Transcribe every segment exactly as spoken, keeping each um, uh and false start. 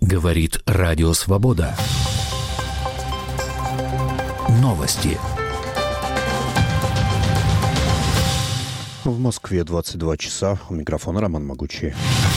Говорит Радио Свобода. Новости. В Москве двадцать два часа. У микрофона Роман Могучий.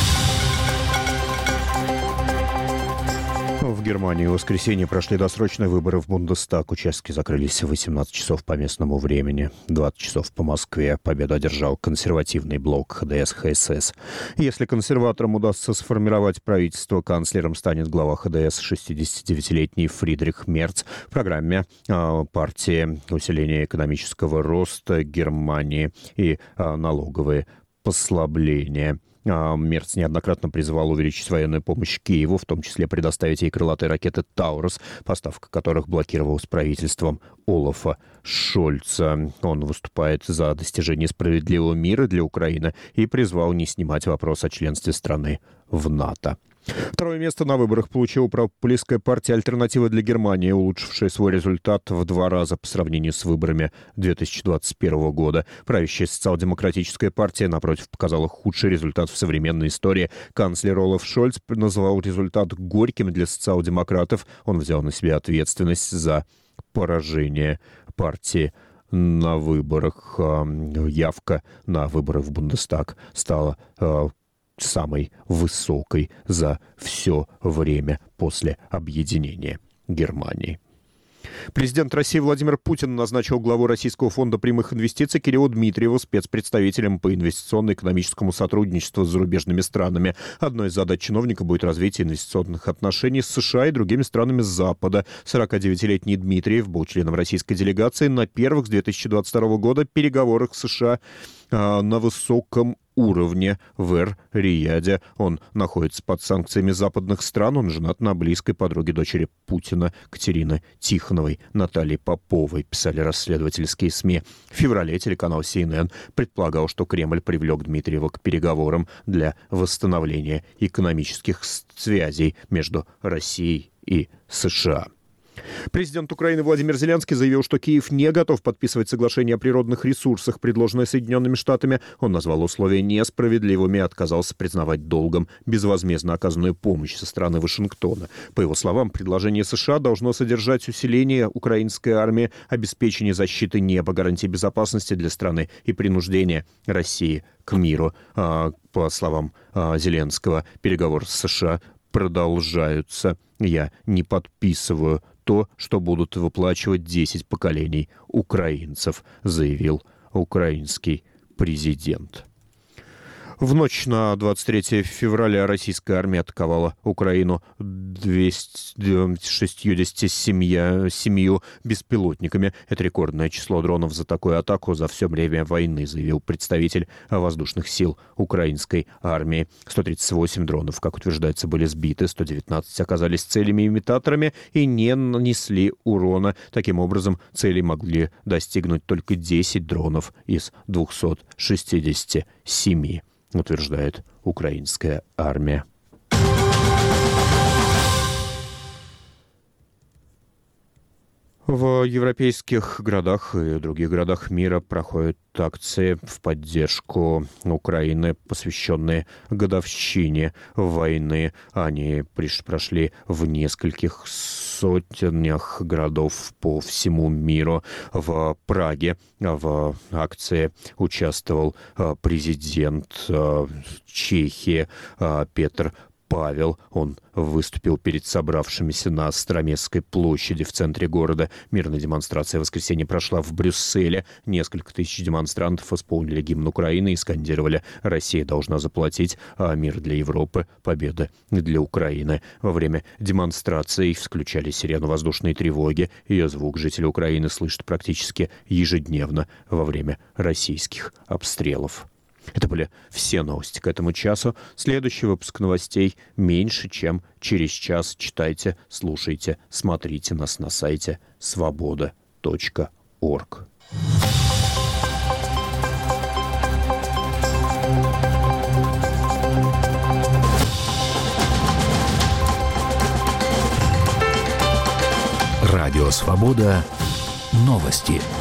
В Германии в воскресенье прошли досрочные выборы в Бундестаг. Участки закрылись в восемнадцать часов по местному времени, двадцать часов по Москве. Победу одержал консервативный блок ха дэ эс-ха эс эс. Если консерваторам удастся сформировать правительство, канцлером станет глава ха дэ эс, шестидесятидевятилетний Фридрих Мерц. В программе э, партии усиление экономического роста Германии и э, налоговые послабления. Мерц неоднократно призывал увеличить военную помощь Киеву, в том числе предоставить ей крылатые ракеты «Таурус», поставка которых блокировалась правительством Олафа Шольца. Он выступает за достижение справедливого мира для Украины и призвал не снимать вопрос о членстве страны в НАТО. Второе место на выборах получила популистская партия «Альтернатива для Германии», улучшившая свой результат в два раза по сравнению с выборами две тысячи двадцать первого года. Правящая социал-демократическая партия, напротив, показала худший результат в современной истории. Канцлер Олаф Шольц назвал результат горьким для социал-демократов. Он взял на себя ответственность за поражение партии на выборах. Явка на выборы в Бундестаг стала самой высокой за все время после объединения Германии. Президент России Владимир Путин назначил главу Российского фонда прямых инвестиций Кирилла Дмитриева спецпредставителем по инвестиционно-экономическому сотрудничеству с зарубежными странами. Одной из задач чиновника будет развитие инвестиционных отношений с США и другими странами Запада. сорокадевятилетний Дмитриев был членом российской делегации на первых с две тысячи двадцать второго года переговорах с США э, на высоком уровне в Эр-Рияде. Он находится под санкциями западных стран. Он женат на близкой подруге дочери Путина Катерины Тихоновой, Натальи Поповой, писали расследовательские СМИ. В феврале телеканал си эн эн предполагал, что Кремль привлек Дмитриева к переговорам для восстановления экономических связей между Россией и США. Президент Украины Владимир Зеленский заявил, что Киев не готов подписывать соглашение о природных ресурсах, предложенное Соединенными Штатами. Он назвал условия несправедливыми и отказался признавать долгом безвозмездно оказанную помощь со стороны Вашингтона. По его словам, предложение США должно содержать усиление украинской армии, обеспечение защиты неба, гарантии безопасности для страны и принуждение России к миру. По словам Зеленского, переговоры с США продолжаются. Я не подписываю то, что будут выплачивать десять поколений украинцев, заявил украинский президент. В ночь на двадцать третье февраля российская армия атаковала Украину двумястами шестьюдесятью семью беспилотниками. Это рекордное число дронов за такую атаку за все время войны, заявил представитель воздушных сил украинской армии. сто тридцать восемь дронов, как утверждается, были сбиты, сто девятнадцать оказались целями-имитаторами и не нанесли урона. Таким образом, цели могли достигнуть только десять дронов из двухсот шестидесяти семи. Утверждает украинская армия. В европейских городах и других городах мира проходят акции в поддержку Украины, посвященные годовщине войны. Они прошли в нескольких сотнях городов по всему миру. В Праге в акции участвовал президент Чехии Петр Павел. Он выступил перед собравшимися на Староместской площади в центре города. Мирная демонстрация в воскресенье прошла в Брюсселе. Несколько тысяч демонстрантов исполнили гимн Украины и скандировали: «Россия должна заплатить, а мир для Европы, победа для Украины». Во время демонстраций включали сирену воздушной тревоги. Ее звук жители Украины слышат практически ежедневно во время российских обстрелов. Это были все новости к этому часу. Следующий выпуск новостей меньше, чем через час. Читайте, слушайте, смотрите нас на сайте свобода точка орг. Радио «Свобода». Новости.